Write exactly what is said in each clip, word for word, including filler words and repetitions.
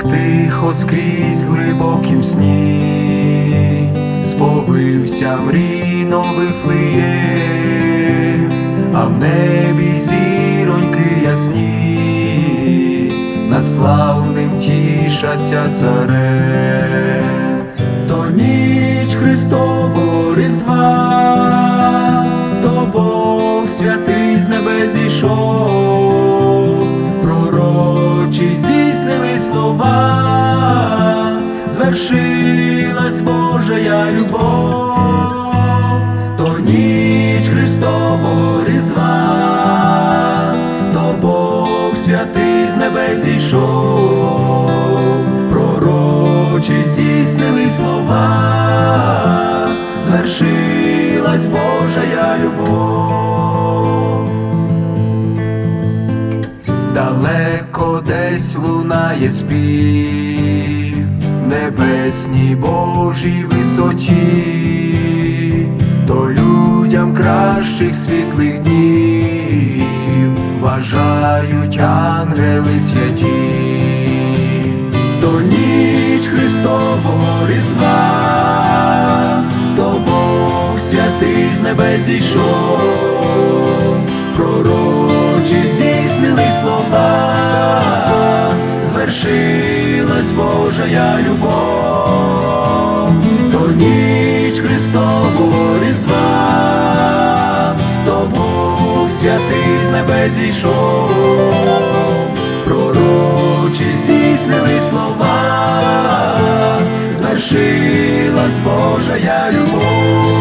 тихо скрізь глибокім сні сповився мрійно Вифлеєм, а в небі зіроньки ясні над славним тішаться царем. То ніч Христового Різдва, то Бог святий з небес зійшов, пророчі здійснили слова, звершилась Божая любов. То ніч Христового Різдва, то Бог святий з небес зійшов, пророчі здійснили слова, звершилась Божая любов. Далеко десь лунає спів в небесній Божій висоті, то людям кращих світлих днів бажають ангели святі. То ніч Христового Різдва, то Бог святий з небес зійшов, пророчі здійснили слова, звершилась Божая любов. То ніч Христового Різдва, то Бог святий з небес зійшов, пророчі здійснили слова, звершилась Божая любов.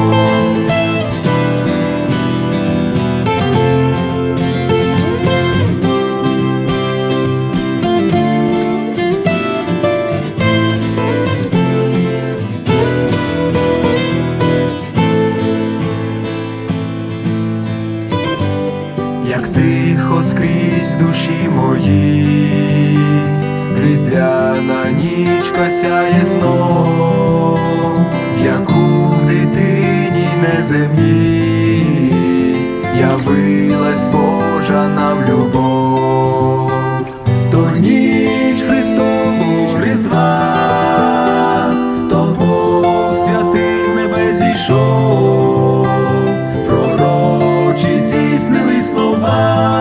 Як тихо скрізь душі мої, різдвяна нічка сяє знов, в яку в дитині неземній явилась Божа нам любов. То ніч Христового Різдва, то Бог святий з небес зійшов, пророчі здійснили слова,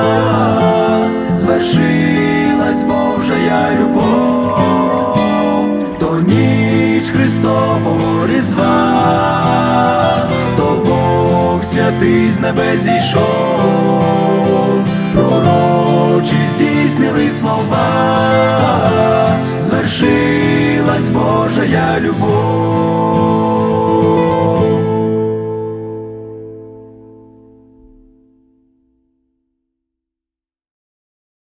звершилась Божая любов. То ніч Христового Різдва, то Бог святий з небес зійшов, пророчі здійснили слова, звершилась Божая любов.